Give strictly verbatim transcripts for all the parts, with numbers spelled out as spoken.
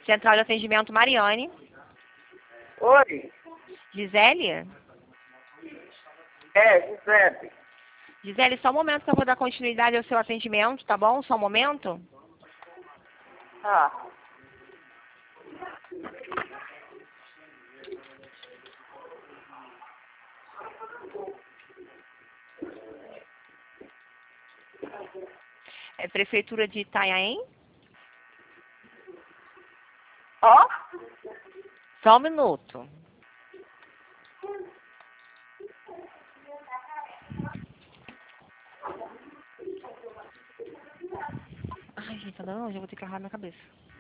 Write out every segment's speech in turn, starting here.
Central de Atendimento Mariane. Oi, Gisele? é, Gisele. Gisele, só um momento que eu vou dar continuidade ao seu atendimento, tá bom? Só um momento. Ah, É Prefeitura de Itanhaém? ó, Só um minuto. Ai, gente, tá dando longe, eu vou ter que arrumar minha cabeça.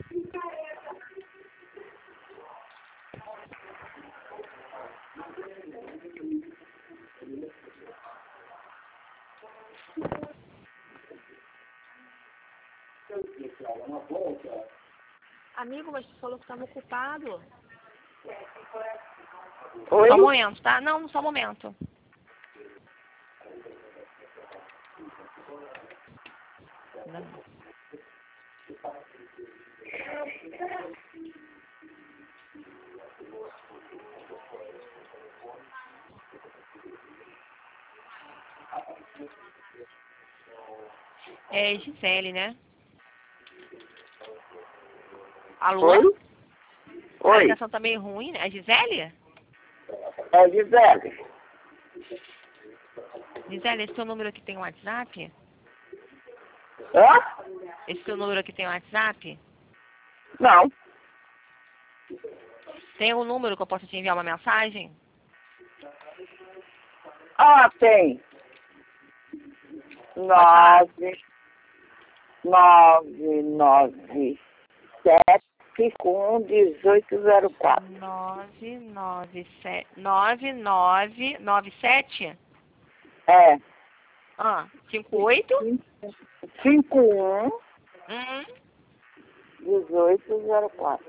Amigo, mas tu falou que estava ocupado. oi, Só um momento, tá? Não, só um momento. Não. É Gisele, né? Alô? oi, A oi, ligação tá meio ruim, né? É Gisele? é Gisele. Gisele, esse seu número aqui tem um WhatsApp? Hã? Esse seu número aqui tem um WhatsApp? Não, Tem um número que eu posso te enviar uma mensagem? ah, tem. falar. Nove, nove, nove, sete, um, dezoito, zero, quatro. nove nove sete nove nove nove sete É, ah, cinco oito cinco, um, Hum, dezoito, zero, quatro.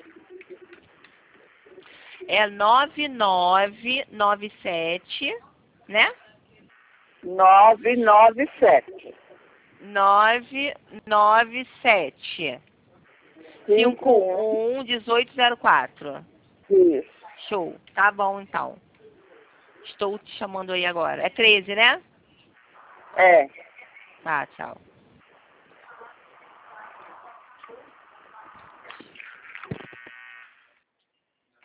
é nove nove nove sete, né? Nove, nove, sete. nove nove sete cinco Cinco, um, um dezoito zero quatro. isso. Show. Tá bom, então. Estou te chamando aí agora. É treze, né? É. Tá, tchau.